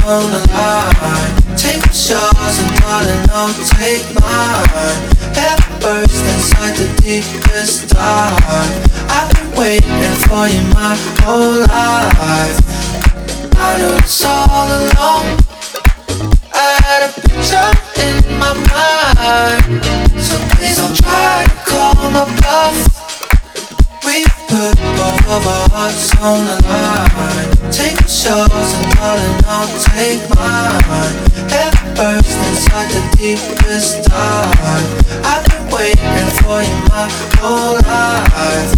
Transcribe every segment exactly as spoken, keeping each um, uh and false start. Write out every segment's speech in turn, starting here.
on the line. Take what's yours and darling, I'll take mine. Head first inside the deepest dive. I've been waiting for you my whole life. I knew this all along. I had a picture in my mind, so please don't try to call my bluff. We put both of our hearts on the line. Take what's yours and darling, I'll take mine. Head first inside the deepest dive. I've been waiting for you my whole life.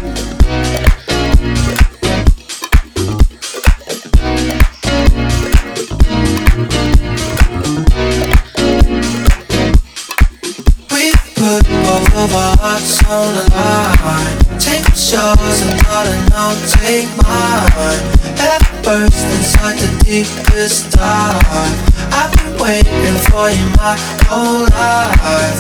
Put both of our hearts on the line. Take what's yours and darling, I'll take mine. Head first inside the deepest dive. I've been waiting for you my whole life.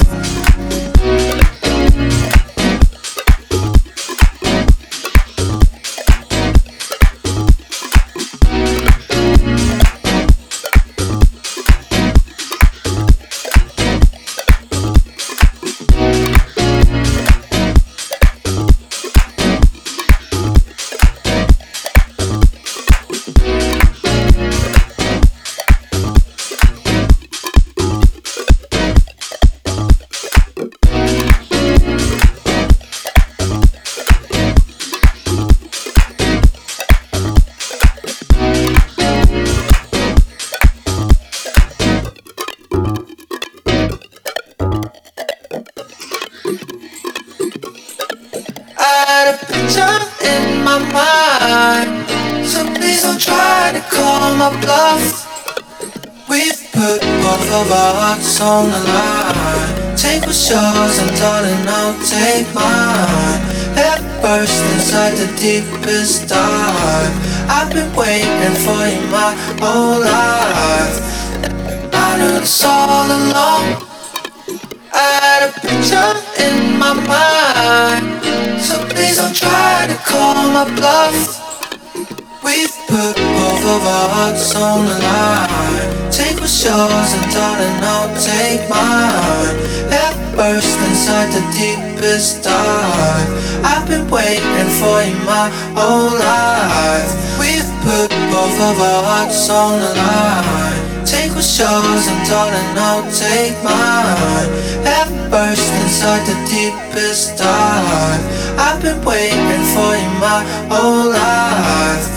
In my mind, so please don't try to call my bluff. We've put both of our hearts on the line. Take what's yours and darling, I'll take mine. Head first inside the deepest dive. I've been waiting for you my whole life. I knew this all along. I had a picture in my mind, so please don't try to call my bluff. We've put both of our hearts on the line. Take what's yours and darling, I'll take mine. Head first inside the deepest dive. I've been waiting for you my whole life. We've put both of our hearts on the line. Take what's yours and darling, I'll take mine. Head first inside the deepest dive. I've been waiting for you my whole life.